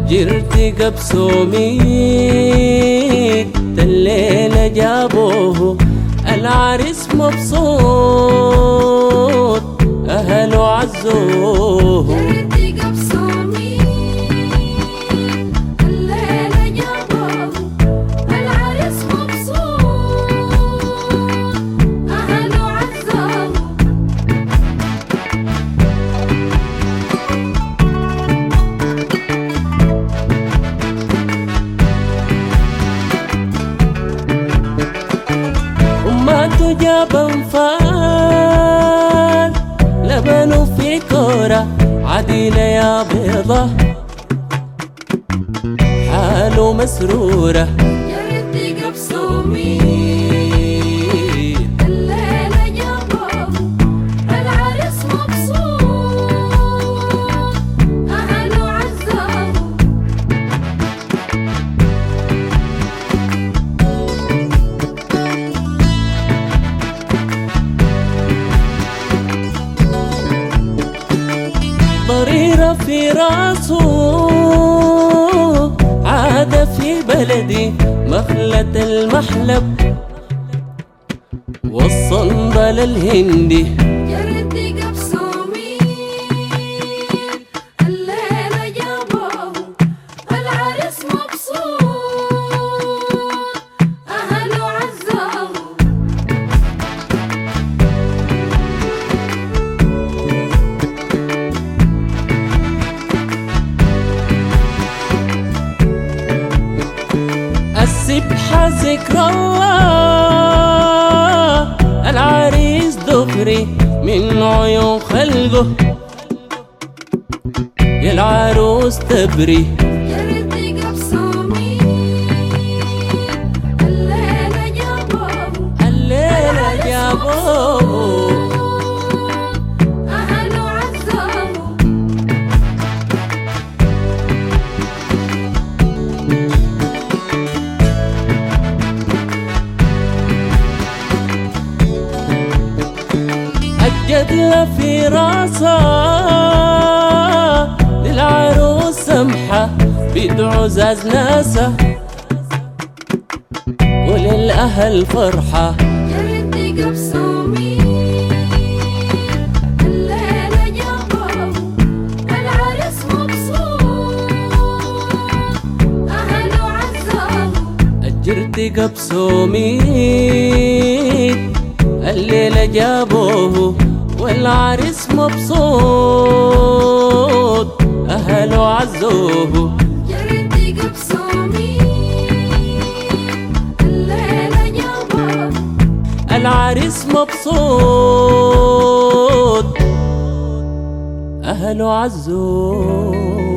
جرتي قبسوميت الليلة جابوه العريس مبسوط أهله عزوه. جاب انفال لبنوا في كورة عديلة يا بيضة حاله مسرورة. يا ريت قبسومي الليلة جابوه العريس مبسوط أهله عزوه. ضريرة في راسه عاد في بلدي مخلة المحلب والصندل الهندي. يا ريت قبسومي الليلة جابوه العريس مبسوط أهله عزوه. السبحة ذكر الله العريس دغري من عيون خلقه يا العروس تبري. يا ريت قبسومي الليلة جابوه أهله عزوه. الجدلة في راسها للعروس سمحة بيدعو زاز ناسه وللأهل فرحة. يا ريت قبسومي الليلة جابوه العريس مبسوط أهله عزوه. أجرتي قبسوميت الليلة جابوه والعريس مبسوط أهله عزوه. يا ريت قبسومي الليلة جابوه العريس مبسوط أهله عزوه.